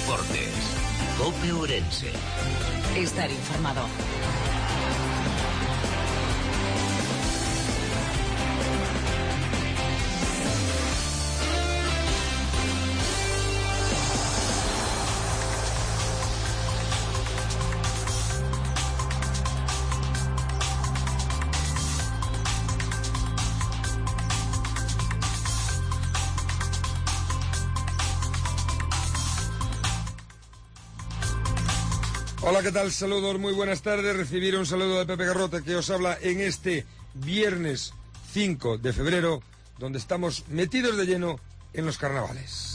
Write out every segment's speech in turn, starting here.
Deportes. COPE Ourense. Estar informado. Hola, ¿qué tal? Saludos, muy buenas tardes. Recibir un saludo de Pepe Garrote, que os habla en este viernes 5 de febrero, donde estamos metidos de lleno en los carnavales.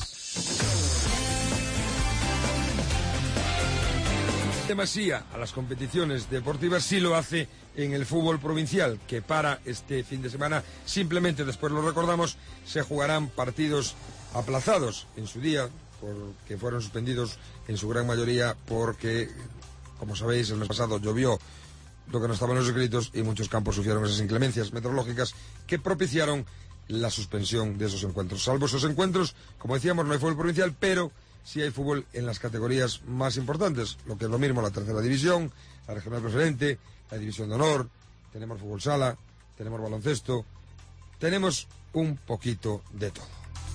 Demasía a las competiciones deportivas sí lo hace en el fútbol provincial, que para este fin de semana, simplemente después lo recordamos, se jugarán partidos aplazados en su día, porque fueron suspendidos en su gran mayoría porque, como sabéis, el mes pasado llovió lo que no estaba en los escritos y muchos campos sufrieron esas inclemencias meteorológicas que propiciaron la suspensión de esos encuentros. Salvo esos encuentros, como decíamos, no hay fútbol provincial, pero sí hay fútbol en las categorías más importantes, lo que es lo mismo la tercera división, la regional preferente, la división de honor, tenemos fútbol sala, tenemos baloncesto, tenemos un poquito de todo.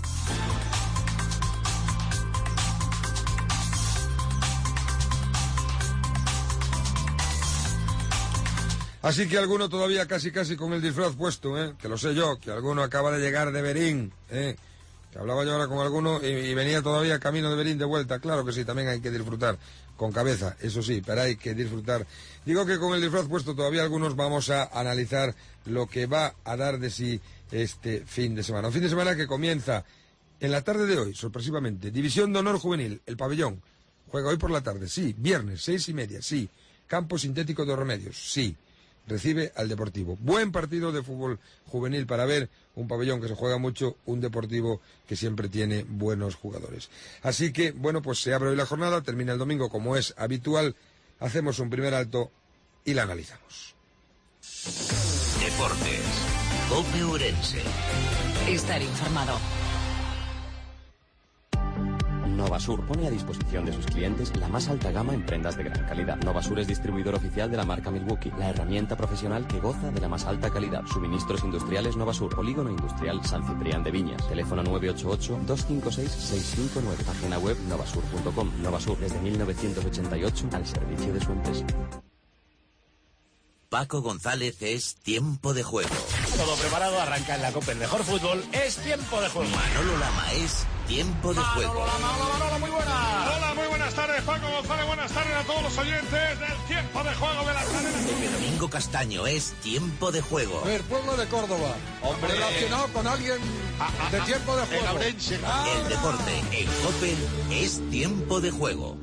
Así que alguno todavía casi con el disfraz puesto, que lo sé yo, que alguno acaba de llegar de Berín, que hablaba yo ahora con alguno y venía todavía camino de Berín de vuelta. Claro que sí, también hay que disfrutar con cabeza, eso sí, pero hay que disfrutar. Digo que con el disfraz puesto todavía algunos vamos a analizar lo que va a dar de sí este fin de semana. Un fin de semana que comienza en la tarde de hoy, sorpresivamente. División de Honor Juvenil, el pabellón. Juega hoy por la tarde, sí. Viernes, 6:30, sí. Campo sintético de Remedios, sí. Recibe al Deportivo. Buen partido de fútbol juvenil para ver, un pabellón que se juega mucho, un Deportivo que siempre tiene buenos jugadores. Así que, bueno, pues se abre hoy la jornada, termina el domingo como es habitual, hacemos un primer alto y la analizamos. Deportes. COPE Ourense. Estar informado. Novasur pone a disposición de sus clientes la más alta gama en prendas de gran calidad. Novasur es distribuidor oficial de la marca Milwaukee, la herramienta profesional que goza de la más alta calidad. Suministros industriales Novasur, Polígono Industrial San Ciprián de Viñas. Teléfono 988-256-659. Página web novasur.com. Novasur, desde 1988 al servicio de su empresa. Paco González es Tiempo de Juego. Todo preparado, arranca en la COPE. El mejor fútbol es Tiempo de Juego. Manolo Lama es Tiempo de Juego. Manolo, muy buena. Hola, muy buenas tardes, Paco González. Buenas tardes a todos los oyentes del Tiempo de Juego de la cadena. Domingo Castaño es Tiempo de Juego. A ver, pueblo de Córdoba. Hombre. Relacionado con alguien de Tiempo de Juego. El deporte en COPE es Tiempo de Juego.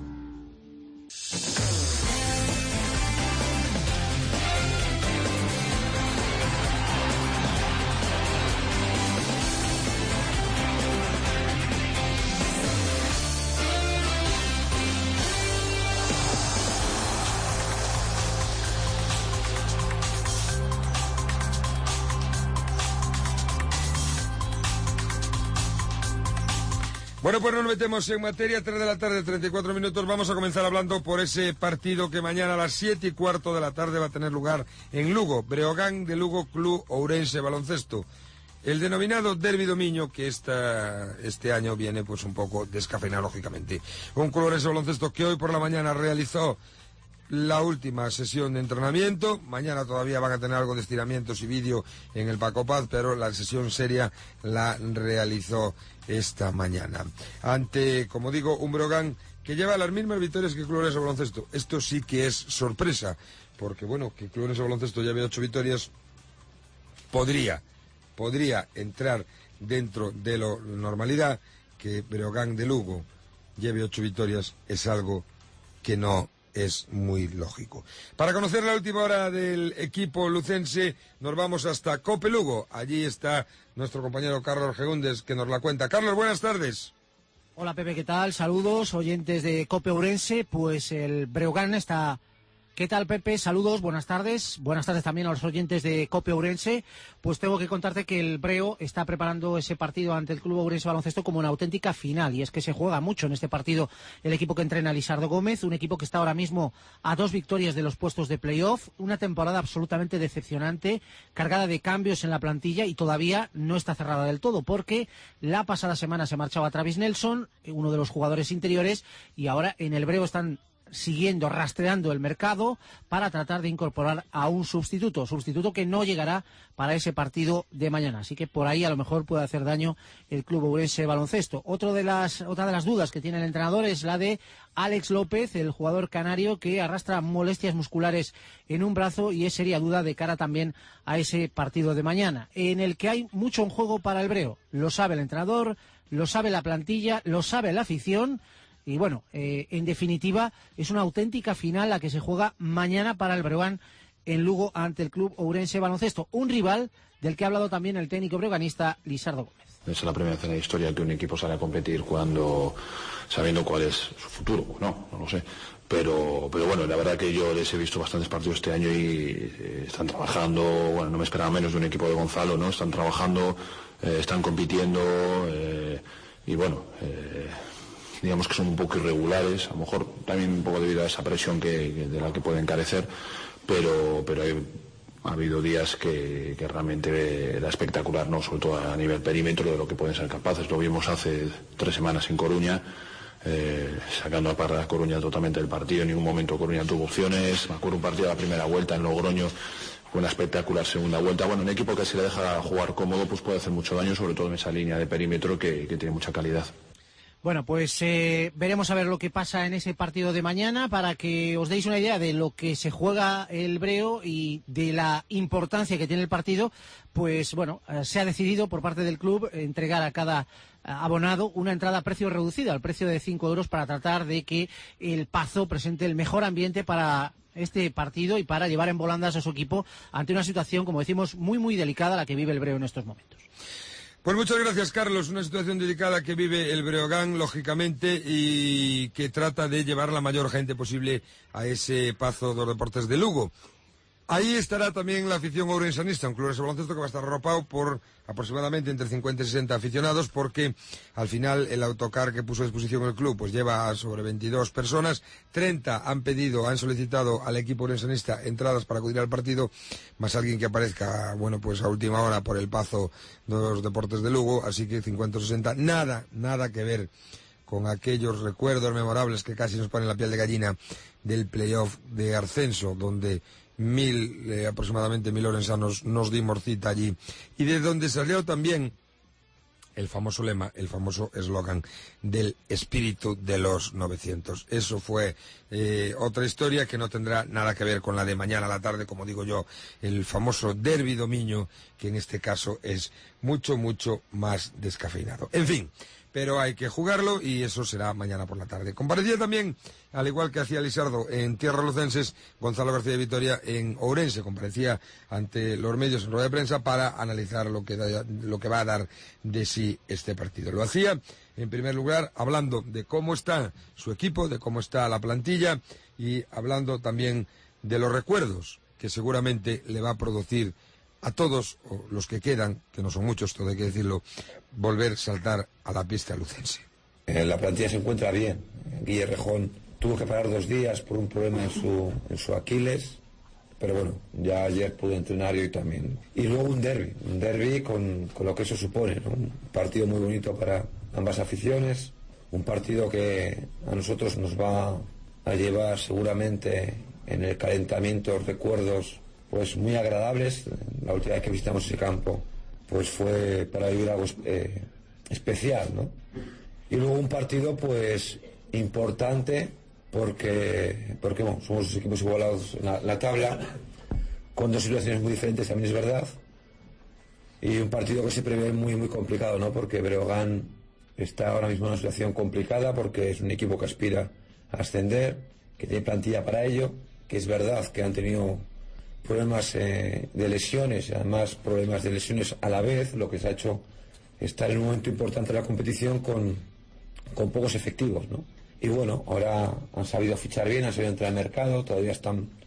Bueno, pues nos metemos en materia, 3 de la tarde, 34 minutos. Vamos a comenzar hablando por ese partido que mañana a las 7:15 de la tarde va a tener lugar en Lugo. Breogán de Lugo, Club Ourense Baloncesto. El denominado Derbi do Miño, que este año viene pues un poco descafeinado, lógicamente. Un Club Ourense Baloncesto que hoy por la mañana realizó la última sesión de entrenamiento. Mañana todavía van a tener algo de estiramientos y vídeo en el Paco Paz, pero la sesión seria la realizó esta mañana. Ante, como digo, un Breogán que lleva las mismas victorias que Club Ourense Baloncesto. Esto sí que es sorpresa, porque bueno, que Club Ourense Baloncesto lleve 8 victorias, podría entrar dentro de la normalidad. Que Breogán de Lugo lleve 8 victorias es algo que no es muy lógico. Para conocer la última hora del equipo lucense, nos vamos hasta Cope Lugo. Allí está nuestro compañero Carlos Gegundes, que nos la cuenta. Carlos, buenas tardes. Hola Pepe, ¿qué tal? Saludos, oyentes de Cope Ourense. Pues el Breogán está ¿Qué tal, Pepe? Saludos, buenas tardes. Buenas tardes también a los oyentes de COPE Ourense. Pues tengo que contarte que el Breo está preparando ese partido ante el Club Ourense Baloncesto como una auténtica final. Y es que se juega mucho en este partido el equipo que entrena Lisardo Gómez, un equipo que está ahora mismo a 2 victorias de los puestos de playoff, una temporada absolutamente decepcionante, cargada de cambios en la plantilla y todavía no está cerrada del todo, porque la pasada semana se marchaba Travis Nelson, uno de los jugadores interiores, y ahora en el Breo están rastreando el mercado para tratar de incorporar a un sustituto que no llegará para ese partido de mañana. Así que por ahí a lo mejor puede hacer daño el Club Ourense Baloncesto. Otra de las dudas que tiene el entrenador es la de Alex López, el jugador canario que arrastra molestias musculares en un brazo y sería duda de cara también a ese partido de mañana, en el que hay mucho en juego para el Breo. Lo sabe el entrenador, lo sabe la plantilla, lo sabe la afición. Y bueno, en definitiva, es una auténtica final la que se juega mañana para el Breogán en Lugo ante el Club Ourense Baloncesto. Un rival del que ha hablado también el técnico breoganista Lisardo Gómez. Es la primera vez en la historia que un equipo sale a competir sabiendo cuál es su futuro. No lo sé. Pero bueno, la verdad que yo les he visto bastantes partidos este año y están trabajando. Bueno, no me esperaba menos de un equipo de Gonzalo, ¿no? Están trabajando, están compitiendo y bueno... digamos que son un poco irregulares, a lo mejor también un poco debido a esa presión de la que pueden carecer, pero ha habido días que realmente era espectacular, ¿no? Sobre todo a nivel perímetro de lo que pueden ser capaces. Lo vimos hace 3 semanas en Coruña, sacando a Parra Coruña totalmente del partido. En ningún momento Coruña tuvo opciones. Me acuerdo un partido de la primera vuelta en Logroño, una espectacular segunda vuelta. Bueno, un equipo que si le deja jugar cómodo pues puede hacer mucho daño, sobre todo en esa línea de perímetro que tiene mucha calidad. Bueno, pues veremos a ver lo que pasa en ese partido de mañana para que os deis una idea de lo que se juega el Breo y de la importancia que tiene el partido. Pues bueno, se ha decidido por parte del club entregar a cada abonado una entrada a precio reducido, al precio de 5 euros, para tratar de que el Pazo presente el mejor ambiente para este partido y para llevar en volandas a su equipo ante una situación, como decimos, muy muy delicada la que vive el Breo en estos momentos. Pues muchas gracias, Carlos. Una situación delicada que vive el Breogán, lógicamente, y que trata de llevar la mayor gente posible a ese Pazo dos Deportes de Lugo. Ahí estará también la afición ourensanista, un club de baloncesto que va a estar arropado por aproximadamente entre 50 y 60 aficionados, porque al final el autocar que puso a disposición el club pues lleva sobre 22 personas, 30 han solicitado al equipo ourensanista entradas para acudir al partido, más alguien que aparezca, bueno, pues a última hora por el Pazo de los Deportes de Lugo, así que 50 o 60, nada que ver con aquellos recuerdos memorables que casi nos ponen la piel de gallina del playoff de ascenso, donde aproximadamente 1000 orensanos nos dimos cita allí, y de donde salió también el famoso lema, el famoso eslogan del espíritu de los 900. Eso fue otra historia que no tendrá nada que ver con la de mañana a la tarde, como digo yo, el famoso derbi dominio, que en este caso es mucho más descafeinado. En fin, pero hay que jugarlo y eso será mañana por la tarde. Comparecía también, al igual que hacía Lisardo en tierras lucenses, Gonzalo García de Vitoria en Ourense. Comparecía ante los medios en rueda de prensa para analizar lo que va a dar de sí este partido. Lo hacía, en primer lugar, hablando de cómo está su equipo, de cómo está la plantilla y hablando también de los recuerdos que seguramente le va a producir a todos los que quedan, que no son muchos, todo hay que decirlo, volver a saltar a la pista lucense. La plantilla se encuentra bien. Guille Rejón tuvo que parar 2 días por un problema en su Aquiles, pero bueno, ya ayer pudo entrenar y hoy también. Y luego un derbi con lo que eso supone, ¿no? Un partido muy bonito para ambas aficiones, un partido que a nosotros nos va a llevar seguramente en el calentamiento recuerdos pues muy agradables. La última vez que visitamos ese campo pues fue para vivir algo especial, ¿no? Y luego un partido pues importante porque bueno, somos 2 equipos igualados en la tabla, con 2 situaciones muy diferentes, también es verdad, y un partido que se prevé muy complicado, ¿no? Porque Breogán está ahora mismo en una situación complicada, porque es un equipo que aspira a ascender, que tiene plantilla para ello, que es verdad que han tenido problemas de lesiones, además problemas de lesiones a la vez, lo que se ha hecho estar en un momento importante de la competición con pocos efectivos, ¿no? Y bueno, ahora han sabido fichar bien, han sabido entrar al mercado, todavía están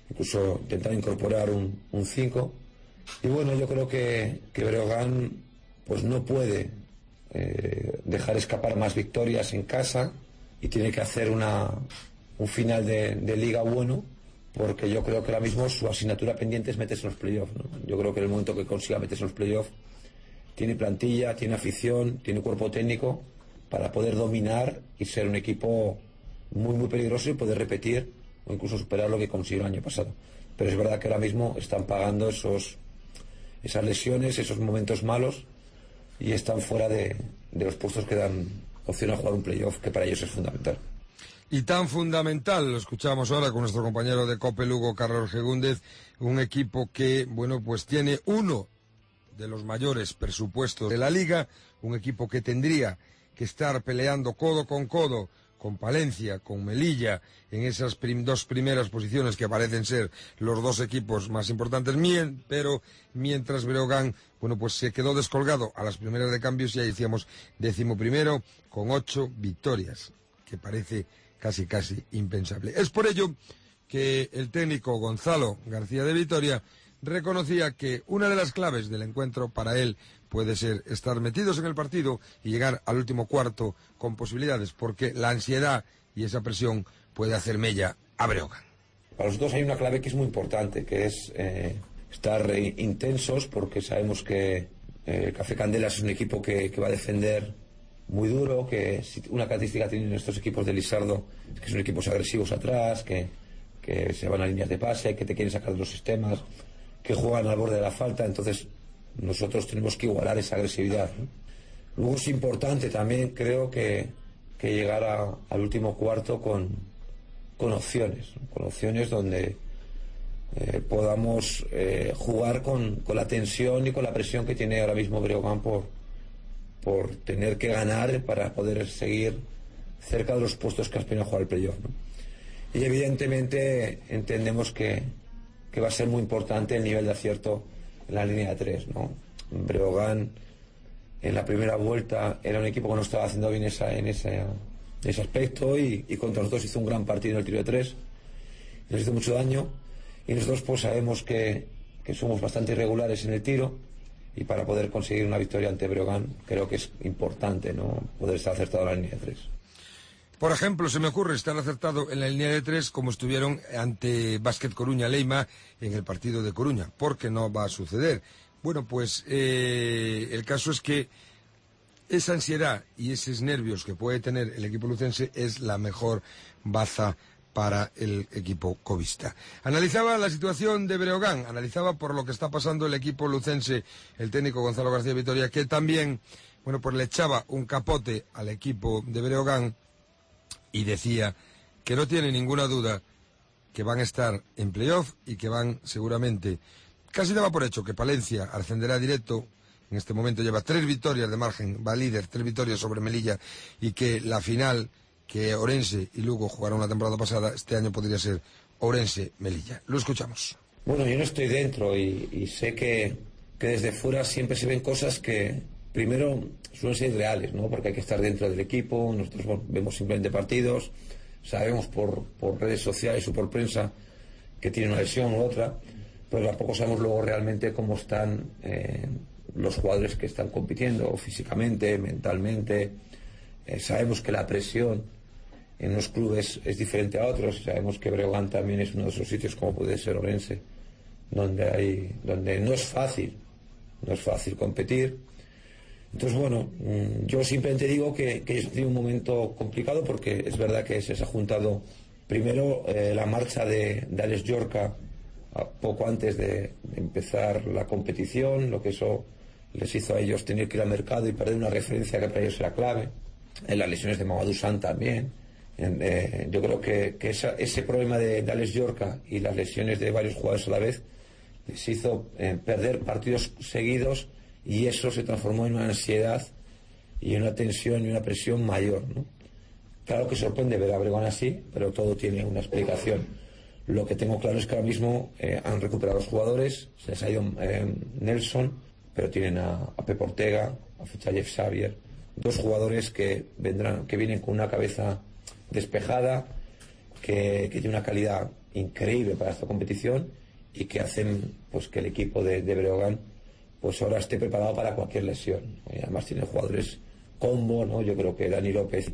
incluso intentar incorporar un 5. Y bueno, yo creo que Breogán pues no puede dejar escapar más victorias en casa y tiene que hacer un final de liga bueno, porque yo creo que ahora mismo su asignatura pendiente es meterse en los playoffs, ¿no? Yo creo que en el momento que consiga meterse en los playoffs tiene plantilla, tiene afición, tiene cuerpo técnico para poder dominar y ser un equipo muy muy peligroso y poder repetir o incluso superar lo que consiguió el año pasado. Pero es verdad que ahora mismo están pagando esas lesiones, esos momentos malos, y están fuera de los puestos que dan opción a jugar un playoff, que para ellos es fundamental. Y tan fundamental, lo escuchamos ahora con nuestro compañero de COPE Lugo, Carlos Gegúndez, un equipo que, bueno, pues tiene uno de los mayores presupuestos de la Liga, un equipo que tendría que estar peleando codo con Palencia, con Melilla, en esas dos primeras posiciones que parecen ser los dos equipos más importantes, pero mientras Breogán, bueno, pues se quedó descolgado a las primeras de cambios y ahí decíamos 11º con 8 victorias, que parece casi impensable. Es por ello que el técnico Gonzalo García de Vitoria reconocía que una de las claves del encuentro para él puede ser estar metidos en el partido y llegar al último cuarto con posibilidades, porque la ansiedad y esa presión puede hacer mella a Breogán. Para nosotros hay una clave que es muy importante, que es estar intensos, porque sabemos que Café Candelas es un equipo que va a defender muy duro, que una característica tienen estos equipos de Lizardo es que son equipos agresivos atrás, que se van a líneas de pase, que te quieren sacar de los sistemas, que juegan al borde de la falta. Entonces nosotros tenemos que igualar esa agresividad, ¿no? Luego es importante también, creo, que llegar al último cuarto con opciones, ¿no? Con opciones donde podamos jugar con la tensión y con la presión que tiene ahora mismo Breogán por tener que ganar para poder seguir cerca de los puestos que aspiran a jugar el playoff, ¿no? Y evidentemente entendemos que va a ser muy importante el nivel de acierto en la línea de 3, ¿no? Breogán en la primera vuelta era un equipo que no estaba haciendo bien en ese aspecto y contra nosotros hizo un gran partido en el tiro de 3, nos hizo mucho daño, y nosotros pues sabemos que somos bastante irregulares en el tiro, y para poder conseguir una victoria ante Breogán creo que es importante, ¿no?, poder estar acertado en la línea de 3. Por ejemplo, se me ocurre estar acertado en la línea de 3 como estuvieron ante Básquet Coruña Leima en el partido de Coruña, porque no va a suceder. Bueno, pues el caso es que esa ansiedad y esos nervios que puede tener el equipo lucense es la mejor baza para el equipo covista. Analizaba la situación de Breogán, analizaba por lo que está pasando el equipo lucense, el técnico Gonzalo García Vitoria, que también, bueno, pues le echaba un capote al equipo de Breogán y decía que no tiene ninguna duda que van a estar en playoff y que van seguramente, casi daba por hecho que Palencia ascenderá directo. En este momento lleva 3 victorias de margen, va líder, 3 victorias sobre Melilla, y que la final que Orense y Lugo jugaron la temporada pasada, este año podría ser Orense-Melilla. Lo escuchamos. Bueno, yo no estoy dentro y sé que desde fuera siempre se ven cosas que primero suelen ser reales, ¿no? Porque hay que estar dentro del equipo. Nosotros vemos simplemente partidos, sabemos por redes sociales o por prensa que tiene una lesión u otra, pero tampoco sabemos luego realmente cómo están los jugadores que están compitiendo físicamente, mentalmente. Sabemos que la presión en los clubes es diferente a otros. Sabemos que Breogán también es uno de esos sitios, como puede ser Orense, donde no es fácil competir. Entonces, bueno, yo simplemente digo que ellos han tenido un momento complicado, porque es verdad que se les ha juntado primero la marcha de Alex Llorca poco antes de empezar la competición, lo que eso les hizo a ellos tener que ir al mercado y perder una referencia que para ellos era clave. En las lesiones de Mamadou San también. Yo creo que ese problema de Alex Llorca y las lesiones de varios jugadores a la vez les hizo perder partidos seguidos, y eso se transformó en una ansiedad y una tensión y una presión mayor, ¿no? Claro que sorprende ver a Breogán así, pero todo tiene una explicación. Lo que tengo claro es que ahora mismo han recuperado los jugadores, se les ha ido Nelson, pero tienen a Pep Ortega, a Fuchayev Xavier, 2 jugadores que vienen con una cabeza despejada, que tiene una calidad increíble para esta competición y que hacen pues que el equipo de Breogán pues ahora esté preparado para cualquier lesión. Y además tiene jugadores combo, ¿no? Yo creo que Dani López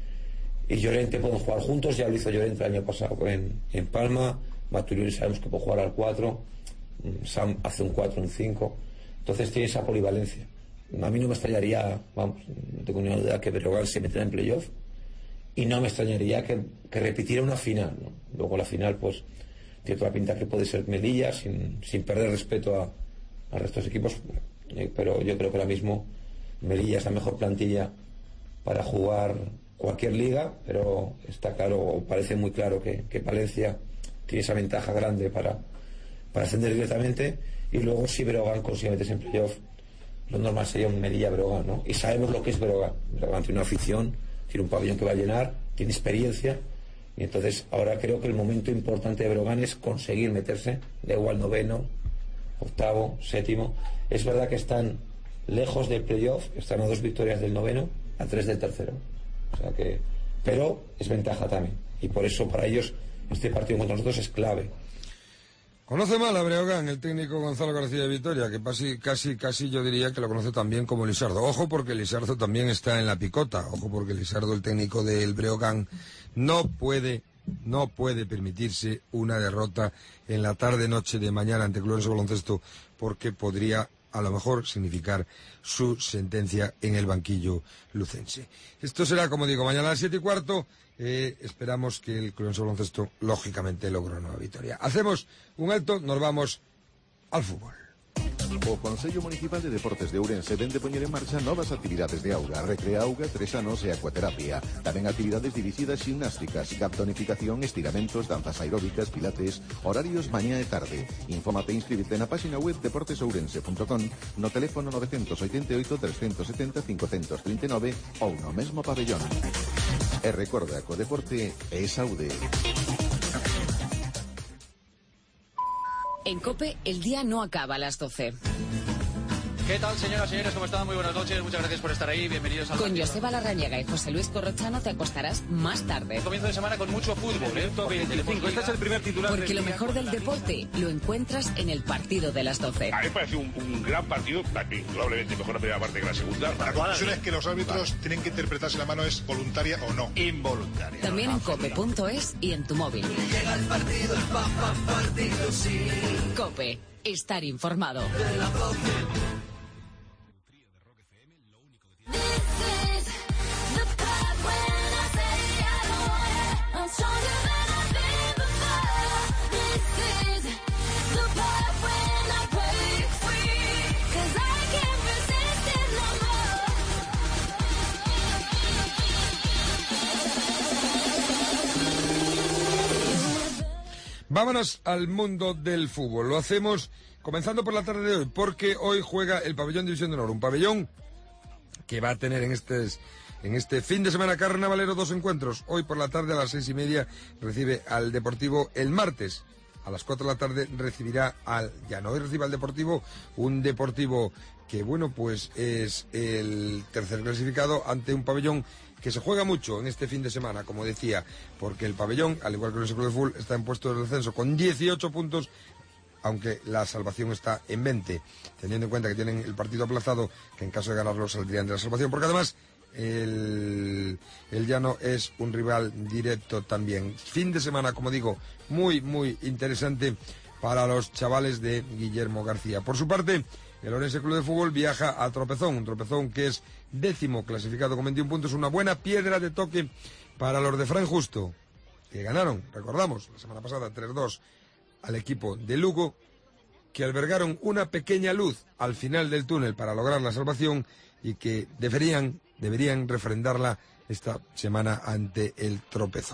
y Llorente pueden jugar juntos, ya lo hizo Llorente el año pasado en Palma. Maturini sabemos que puede jugar al 4, Sam hace un 4, un 5, entonces tiene esa polivalencia. A mí no me extrañaría, vamos, no tengo ninguna duda que Breogán se metiera en playoff, y no me extrañaría que repitiera una final, ¿no? Luego la final pues tiene toda la pinta que puede ser Melilla, sin perder respeto al resto de los equipos, pero yo creo que ahora mismo Melilla es la mejor plantilla para jugar cualquier liga, pero está claro, o parece muy claro que Palencia tiene esa ventaja grande para ascender directamente, y luego si Breogán consigue meterse en playoff, lo normal sería un Melilla-Breogán, ¿no? Y sabemos lo que es Breogán. Breogán tiene una afición, tiene un pabellón que va a llenar, tiene experiencia, y entonces ahora creo que el momento importante de Breogán es conseguir meterse, da igual 9º, 8º, 7º. Es verdad que están lejos del playoff, están a 2 victorias del 9º, a 3 del 3º. O sea que, pero es ventaja también, y por eso para ellos este partido contra nosotros es clave. Conoce mal a Breogán el técnico Gonzalo García de Vitoria, que casi yo diría que lo conoce también como Lisardo. Ojo porque Lisardo también está en la picota. Ojo porque Lisardo, el técnico del Breogán, no puede permitirse una derrota en la tarde-noche de mañana ante Club Orense Baloncesto, porque podría a lo mejor significar su sentencia en el banquillo lucense. Esto será, como digo, mañana a las 7:15. Esperamos que el Club Orense Baloncesto, lógicamente, logre una victoria. Hacemos un alto, nos vamos al fútbol. O Consello Municipal de Deportes de Ourense vende poñer en marcha novas actividades de auga, recrea auga, tresanos e acuaterapia. Tamén actividades dirixidas ximnásticas, tonificación, estiramentos, danzas aeróbicas, pilates, horarios mañá e tarde. Infómate e inscríbete na página web deportesourense.com, no teléfono 988 370 539 ou no mesmo pabellón. E recorda que o deporte é saúde. En COPE, el día no acaba a las 12. ¿Qué tal, señoras y señores? ¿Cómo están? Muy buenas noches. Muchas gracias por estar ahí. Bienvenidos al... Con Joseba Larrañaga y José Luis Corrochano te acostarás más tarde. Comienzo de semana con mucho fútbol. 25. Este es el primer titular. Porque lo mejor del deporte lo encuentras en el partido de las 12. A mí me parece un gran partido, probablemente mejor la primera parte que la segunda. La conclusión es que los árbitros tienen que interpretar si la mano es voluntaria o no. Involuntaria. También en cope.es y en tu móvil. Llega el partido, el partido, sí. COPE. Estar informado. De la 12. Vámonos al mundo del fútbol. Lo hacemos comenzando por la tarde de hoy, porque hoy juega el Pabellón División de Honor, un pabellón que va a tener en este fin de semana carnavalero 2 encuentros. Hoy por la tarde a las 6:30 recibe al Deportivo. El martes a las 4 de la tarde recibirá al Llano. Hoy recibe al Deportivo, un Deportivo que, bueno, pues es el tercer clasificado ante un pabellón que se juega mucho en este fin de semana, como decía, porque el pabellón, al igual que el Club de Fútbol, está en puesto de descenso con 18 puntos, aunque la salvación está en 20, teniendo en cuenta que tienen el partido aplazado, que en caso de ganarlo saldrían de la salvación, porque además el Llano es un rival directo también. Fin de semana, como digo, muy, muy interesante para los chavales de Guillermo García. Por su parte, el Orense Club de Fútbol viaja a Tropezón, un Tropezón que es 10º clasificado con 21 puntos, una buena piedra de toque para los de Fran Justo, que ganaron, recordamos, la semana pasada 3-2 al equipo de Lugo, que albergaron una pequeña luz al final del túnel para lograr la salvación y que deberían refrendarla esta semana ante el Tropezón.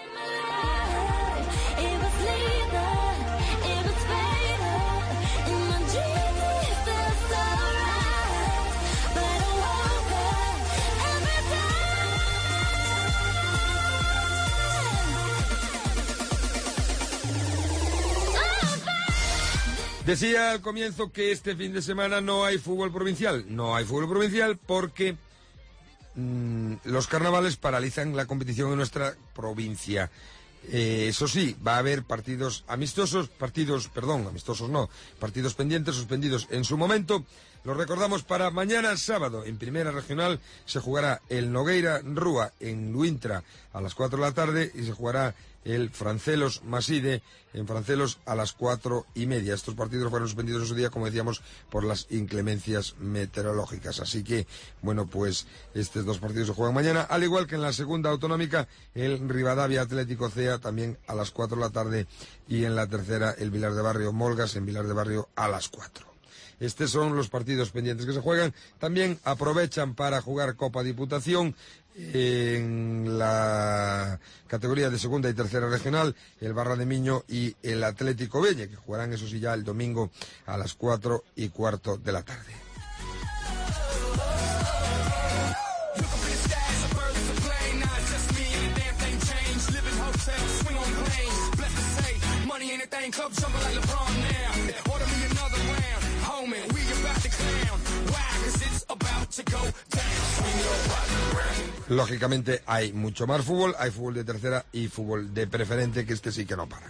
Decía al comienzo que este fin de semana no hay fútbol provincial. No hay fútbol provincial porque los carnavales paralizan la competición en nuestra provincia. Eso sí, va a haber partidos partidos pendientes, suspendidos en su momento. Lo recordamos para mañana sábado. En Primera Regional se jugará el Nogueira Rúa en Luintra a las 4 de la tarde y se jugará el Francelos Maside en Francelos a las 4:30. Estos partidos fueron suspendidos en su día, como decíamos, por las inclemencias meteorológicas. Así que, bueno, pues estos dos partidos se juegan mañana, al igual que en la segunda autonómica, el Rivadavia Atlético CEA también a las 4 de la tarde y en la tercera el Vilar de Barrio Molgas en Vilar de Barrio a las 4. Estos son los partidos pendientes que se juegan. También aprovechan para jugar Copa Diputación en la categoría de segunda y tercera regional, el Barra de Miño y el Atlético Beñe, que jugarán, eso sí, ya el domingo a las 4:15 de la tarde. Lógicamente hay mucho más fútbol, hay fútbol de tercera y fútbol de preferente, que este sí que no para.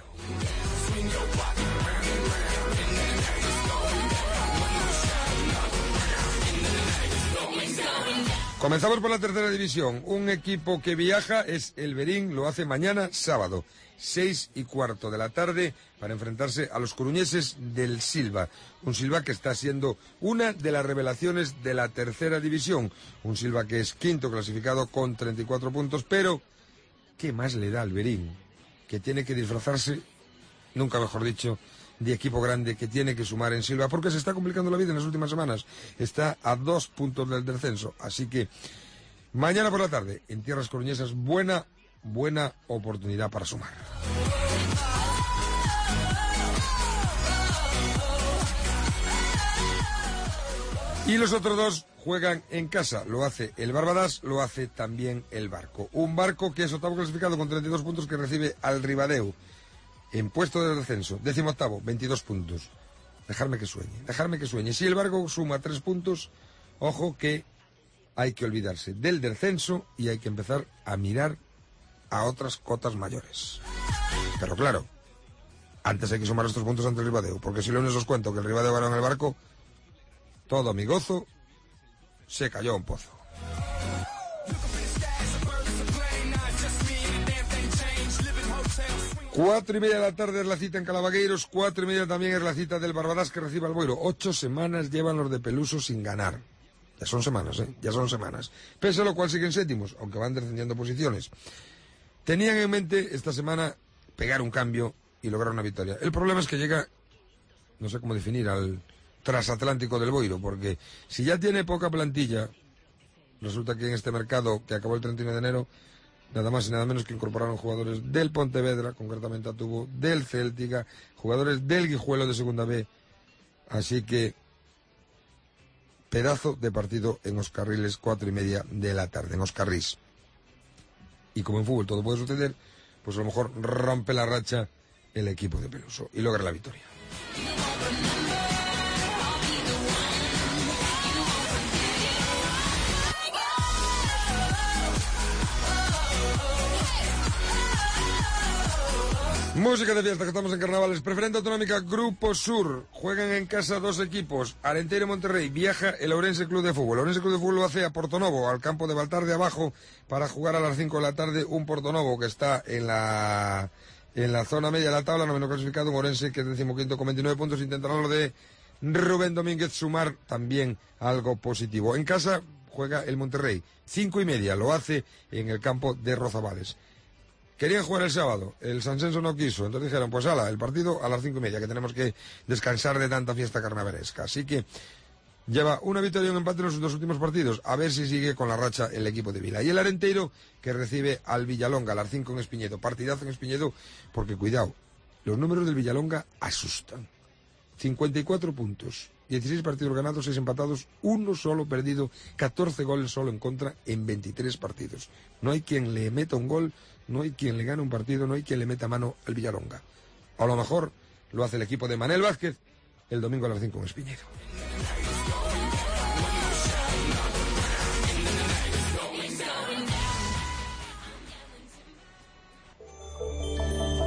Comenzamos por la tercera división. Un equipo que viaja es el Berín, lo hace mañana sábado, 6:15 de la tarde, para enfrentarse a los coruñeses del Silva. Un Silva que está siendo una de las revelaciones de la tercera división. Un Silva que es quinto clasificado con 34 puntos, pero ¿qué más le da al Berín? Que tiene que disfrazarse, nunca mejor dicho, de equipo grande, que tiene que sumar en Silva, porque se está complicando la vida en las últimas semanas. Está a 2 puntos del descenso. Así que mañana por la tarde, en tierras coruñesas, buena oportunidad para sumar. Y los otros dos juegan en casa. Lo hace el Barbadas, lo hace también el Barco. Un Barco que es octavo clasificado con 32 puntos, que recibe al Ribadeo en puesto de descenso, 18º, 22 puntos. Dejarme que sueñe. Si el Barco suma 3 puntos, ojo que hay que olvidarse del descenso y hay que empezar a mirar a otras cotas mayores. Pero claro, antes hay que sumar estos puntos ante el Ribadeo, porque si lunes os cuento que el Ribadeo ganó en el Barco, todo mi gozo se cayó a un pozo. 4:30 de la tarde es la cita en Calavagueiros, 4:30 también es la cita del Barbadas, que recibe al Boiro. 8 semanas llevan los de Peluso sin ganar. Ya son semanas, ya son semanas. Pese a lo cual siguen séptimos, aunque van descendiendo posiciones. Tenían en mente esta semana pegar un cambio y lograr una victoria. El problema es que llega, no sé cómo definir, al transatlántico del Boiro, porque si ya tiene poca plantilla, resulta que en este mercado que acabó el 31 de enero, nada más y nada menos que incorporaron jugadores del Pontevedra, concretamente a Tubo, del Céltica, jugadores del Guijuelo de Segunda B. Así que pedazo de partido en Oscarriles, 4:30 de la tarde, en Oscarrís. Y como en fútbol todo puede suceder, pues a lo mejor rompe la racha el equipo de Peluso y logra la victoria. Música de fiesta, que estamos en carnavales. Preferente autonómica, Grupo Sur. Juegan en casa dos equipos. Arenteiro Monterrey. Viaja el Ourense Club de Fútbol. El Ourense Club de Fútbol lo hace a Portonovo, al campo de Baltar de Abajo, para jugar a las 5 de la tarde. Un Portonovo que está en la zona media de la tabla, noveno clasificado. Un Ourense que es 15º con 29 puntos. Intentará lo de Rubén Domínguez sumar también algo positivo. En casa juega el Monterrey. 5:30. Lo hace en el campo de Rozavales. Querían jugar el sábado, el Sansenso no quiso, entonces dijeron, pues el partido a las 5:30, que tenemos que descansar de tanta fiesta carnavalesca. Así que lleva una victoria y un empate en los dos últimos partidos, a ver si sigue con la racha el equipo de Vila. Y el Arenteiro, que recibe al Villalonga a las 5 en Espiñedo, partidazo en Espiñedo, porque cuidado, los números del Villalonga asustan. 54 puntos, 16 partidos ganados, 6 empatados, 1 solo perdido, 14 goles solo en contra en 23 partidos. No hay quien le meta un gol, no hay quien le gane un partido, no hay quien le meta mano al Villalonga. A lo mejor lo hace el equipo de Manel Vázquez el domingo a las 5 en Espiñedo.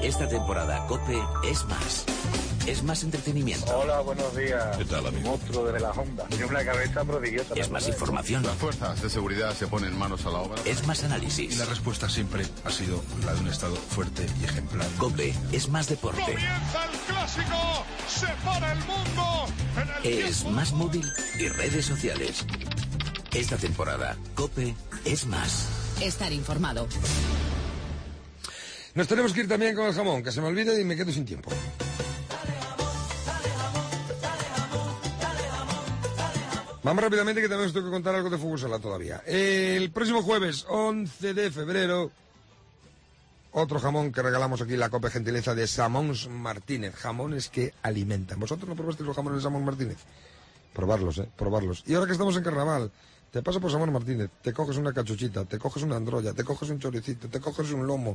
Esta temporada COPE es más. Es más entretenimiento. Hola, buenos días. ¿Qué tal, amigo? Monstruo de la Honda. Tiene una cabeza prodigiosa. Es más información. Las fuerzas de seguridad se ponen manos a la obra. Es más análisis. Y la respuesta siempre ha sido la de un Estado fuerte y ejemplar. COPE es más deporte. ¡Comienza el clásico! ¡Se para el mundo! Es más móvil y redes sociales. Esta temporada, COPE es más. Estar informado. Nos tenemos que ir también con el jamón, que se me olvide y me quedo sin tiempo. Vamos rápidamente, que también os tengo que contar algo de fútbol sala todavía. El próximo jueves, 11 de febrero, otro jamón que regalamos aquí, la COPE gentileza de Samons Martínez. Jamones que alimentan. ¿Vosotros no probasteis los jamones de Samons Martínez? Probarlos, probarlos. Y ahora que estamos en carnaval, te pasas por Samons Martínez, te coges una cachuchita, te coges una androlla, te coges un choricito, te coges un lomo.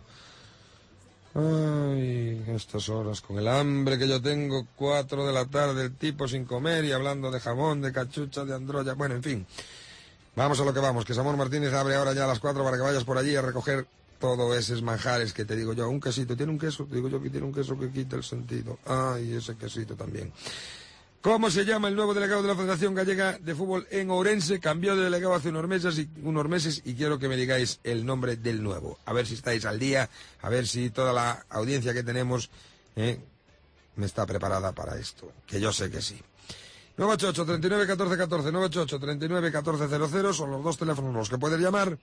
Ay, estas horas, con el hambre que yo tengo, 4 de la tarde, el tipo sin comer y hablando de jamón, de cachucha, de androlla, bueno, en fin. Vamos a lo que vamos, que Samón Martínez abre ahora ya a las 4 para que vayas por allí a recoger todos esos manjares que te digo yo. Un quesito, ¿tiene un queso? Te digo yo que tiene un queso que quita el sentido. Ay, ese quesito también. ¿Cómo se llama el nuevo delegado de la Federación Gallega de Fútbol en Ourense? Cambió de delegado hace unos meses y quiero que me digáis el nombre del nuevo. A ver si estáis al día, a ver si toda la audiencia que tenemos me está preparada para esto, que yo sé que sí. 988-39-14-14, 988-39-14-00 son los dos teléfonos los que puedes llamar.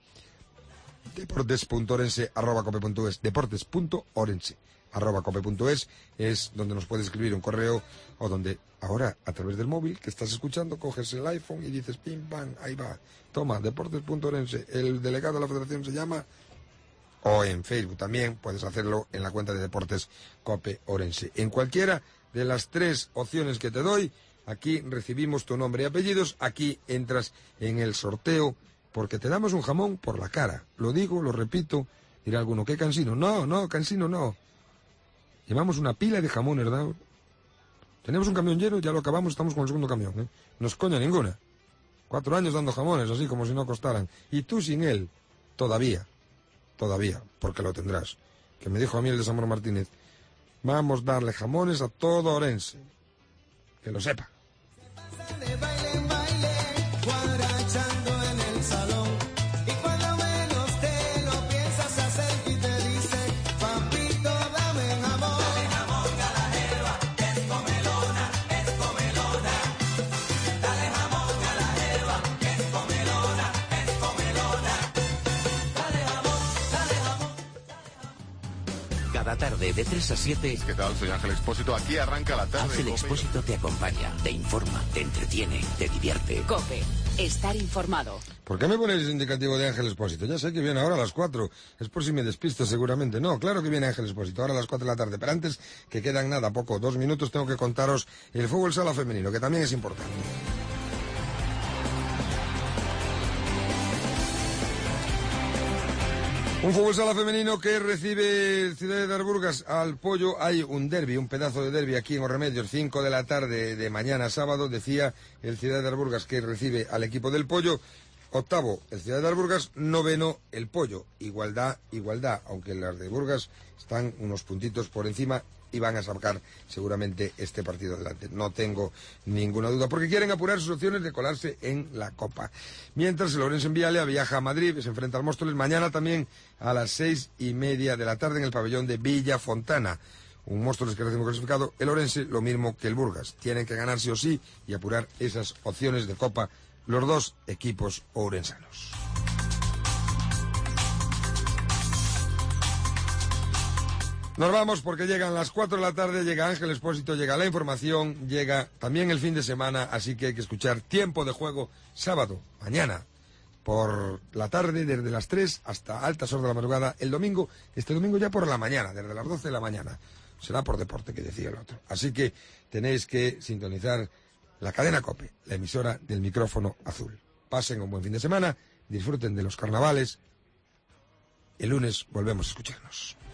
Deportes.orense@cope.es, deportes.orense@cope.es es donde nos puedes escribir un correo o donde ahora a través del móvil que estás escuchando coges el iPhone y dices pim pam, ahí va, toma, deportes.orense, el delegado de la federación se llama, o en Facebook también puedes hacerlo en la cuenta de Deportes Cope Orense. En cualquiera de las 3 opciones que te doy, aquí recibimos tu nombre y apellidos, aquí entras en el sorteo porque te damos un jamón por la cara. Lo digo, lo repito, dirá alguno, ¿qué cansino? No, cansino no. Llevamos una pila de jamones, ¿verdad? Tenemos un camión lleno, ya lo acabamos, estamos con el segundo camión, ¿eh? No es coña ninguna. 4 años dando jamones, así como si no costaran. Y tú sin él, todavía, porque lo tendrás. Que me dijo a mí el de Samón Martínez, vamos a darle jamones a todo Orense. Que lo sepa. Cada tarde de 3 a 7. ¿Qué tal? Soy Ángel Expósito. Aquí arranca la tarde. Ángel Expósito te acompaña, te informa, te entretiene, te divierte. COPE. Estar informado. ¿Por qué me ponéis el indicativo de Ángel Expósito? Ya sé que viene ahora a las 4. Es por si me despisto seguramente. No, claro que viene Ángel Expósito ahora a las 4 de la tarde. Pero antes, que quedan nada, poco, 2 minutos, tengo que contaros el fútbol sala femenino, que también es importante. Un fútbol sala femenino que recibe el Ciudad de Arburgas al Pollo. Hay un derbi, un pedazo de derbi aquí en Os Remedios, 5 de la tarde de mañana sábado. Decía el Ciudad de Arburgas que recibe al equipo del Pollo. 8º el Ciudad de Arburgas, 9º el Pollo. Igualdad, aunque las de Burgas están unos puntitos por encima y van a sacar seguramente este partido adelante. No tengo ninguna duda, porque quieren apurar sus opciones de colarse en la Copa. Mientras el Ourense en Vialea viaja a Madrid, se enfrenta al Móstoles mañana también a las 6:30 de la tarde en el pabellón de Villa Fontana. Un Móstoles que recién clasificado, el Ourense lo mismo que el Burgas. Tienen que ganar sí o sí y apurar esas opciones de Copa los dos equipos ourensanos. Nos vamos porque llegan las 4 de la tarde, llega Ángel Expósito, llega la información, llega también el fin de semana, así que hay que escuchar Tiempo de Juego sábado, mañana, por la tarde, desde las 3 hasta altas horas de la madrugada, el domingo, este domingo ya por la mañana, desde las 12 de la mañana. Será por deporte, que decía el otro. Así que tenéis que sintonizar la cadena COPE, la emisora del micrófono azul. Pasen un buen fin de semana, disfruten de los carnavales. El lunes volvemos a escucharnos.